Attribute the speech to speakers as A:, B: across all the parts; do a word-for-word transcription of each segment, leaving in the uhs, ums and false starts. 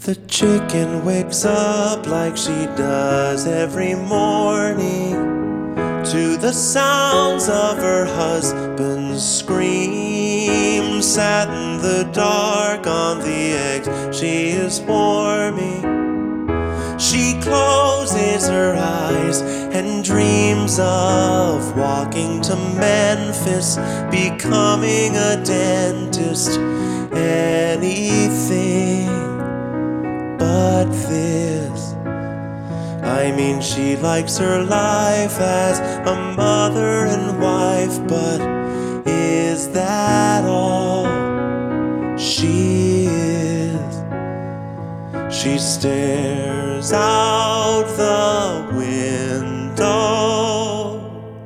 A: The chicken wakes up like she does every morning to the sounds of her husband's scream. Sat in the dark on the eggs she is warming. She closes her eyes and dreams of walking to Memphis, becoming a dentist, anything but this. I mean, she likes her life as a mother and wife, but is that all she is? She stares out the window.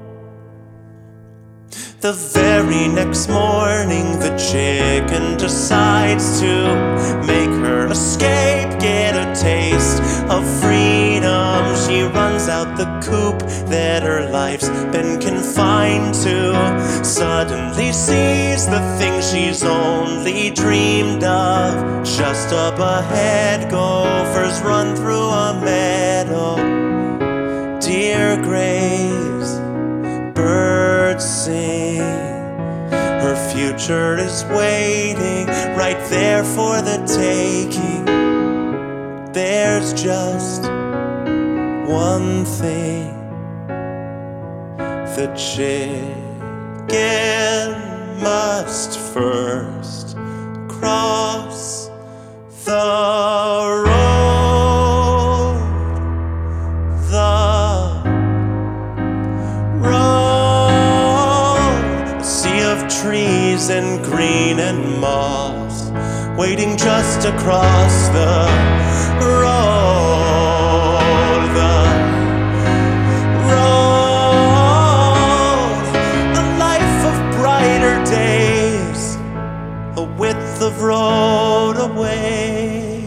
A: The very next morning, the chicken decides to make her escape, get a taste of freedom. She runs out the coop that her life's been confined to, suddenly sees the thing she's only dreamed of. Just up ahead, gophers run through a meadow, deer graze, birds sing. Her future is waiting right there for the taking. There's just one thing: the chicken must first cross the road. The trees and green and moss waiting just across the road. The road, a life of brighter days, a width of road away.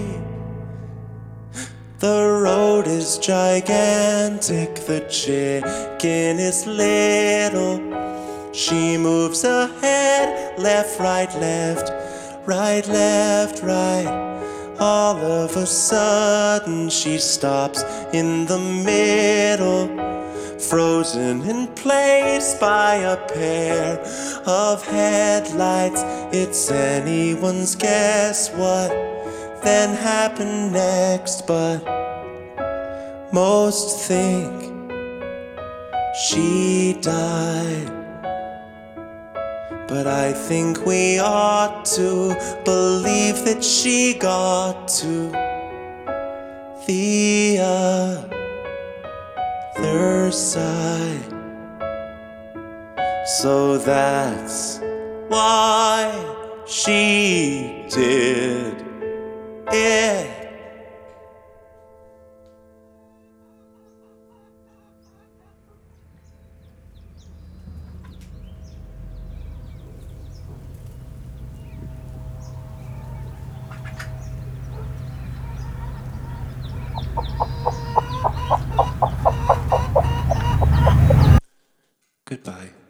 A: The road is gigantic, the chicken is little. She moves ahead, left, right, left, right, left, right. All of a sudden she stops in the middle, frozen in place by a pair of headlights. It's anyone's guess what then happened next, but most think she died. But I think we ought to believe that she got to the other side. So that's why she did it. Goodbye.